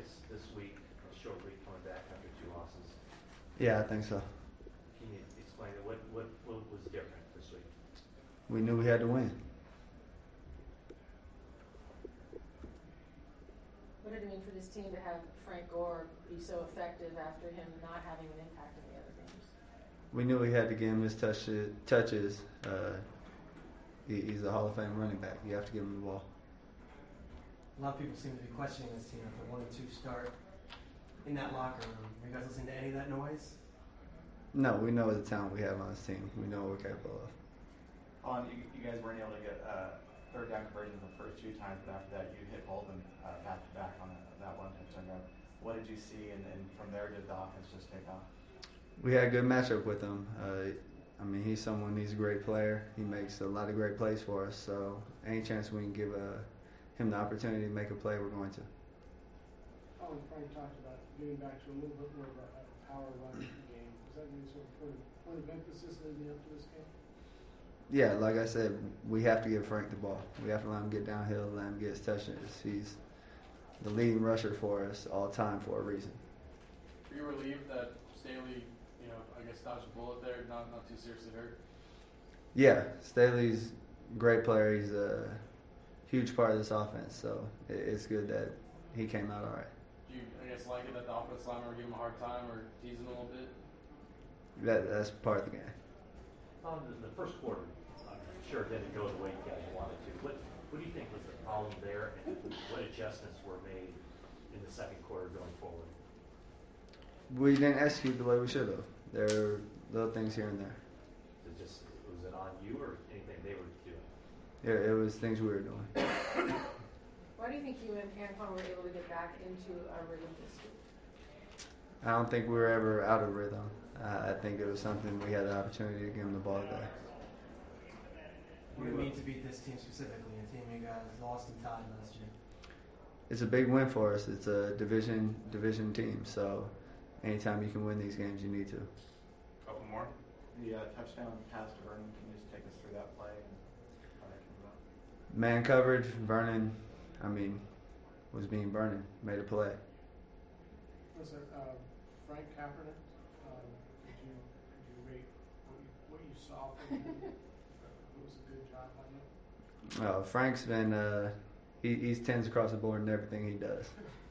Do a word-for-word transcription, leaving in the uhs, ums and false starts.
this this week, a short week coming back after two losses? Yeah, I think so. Can you explain it? What, what, what was different this week? We knew we had to win. What did it mean for this team to have Frank Gore be so effective after him not having an impact in the other games? We knew we had to give him his touches. touches. Uh, he, he's a Hall of Fame running back. You have to give him the ball. A lot of people seem to be questioning this team if they wanted to start in that locker room. Are you guys listening to any of that noise? No, we know the talent we have on this team. We know what we're capable of. On you, you guys weren't able to get uh, third down conversion the first two times, but after that you hit Bolden uh, back to back on that one touchdown drive. What did you see, and, and from there did the offense just take off? We had a good matchup with him. Uh, I mean, he's someone. He's a great player. He makes a lot of great plays for us. So any chance we can give uh, him the opportunity to make a play, we're going to. Colin, Frank talked about getting back to a little bit more of a, a power run game. Is that going to be sort of point of, point of emphasis leading up to this game? Yeah, like I said, we have to give Frank the ball. We have to let him get downhill, let him get his touchdowns. He's the leading rusher for us all time for a reason. Were you relieved that Staley, you know, I guess dodged a bullet there, not not too seriously hurt? Yeah, Staley's a great player. He's a huge part of this offense, so it's good that he came out all right. Do you, I guess, like it that the offensive linemen were giving him a hard time or teasing him a little bit? That That's part of the game. Um, in the first quarter, I'm sure it didn't go the way you guys wanted to. What, what do you think was the problem there, and what adjustments were made in the second quarter going forward? We didn't execute the way we should have. There are little things here and there. Was it just was it on you or anything they were doing? It, it was things we were doing. Why do you think you and Antoine were able to get back into a rhythm this week? I don't think we were ever out of rhythm. Uh, I think it was something we had the opportunity to give him the ball back. What did it mean to beat this team specifically, a team you guys lost in time last year? It's a big win for us. It's a division division team, so anytime you can win these games, you need to. Couple more. The uh, touchdown pass to Vernon. Can you just take us through that play and how that came about? Man coverage, Vernon, I mean, was being Vernon, made a play. Listen, uh, Frank Kaepernick, um, could you could you rate what you, what you saw from him? It was a good job on him. Uh, Frank's been, uh, he, he's tens across the board in everything he does.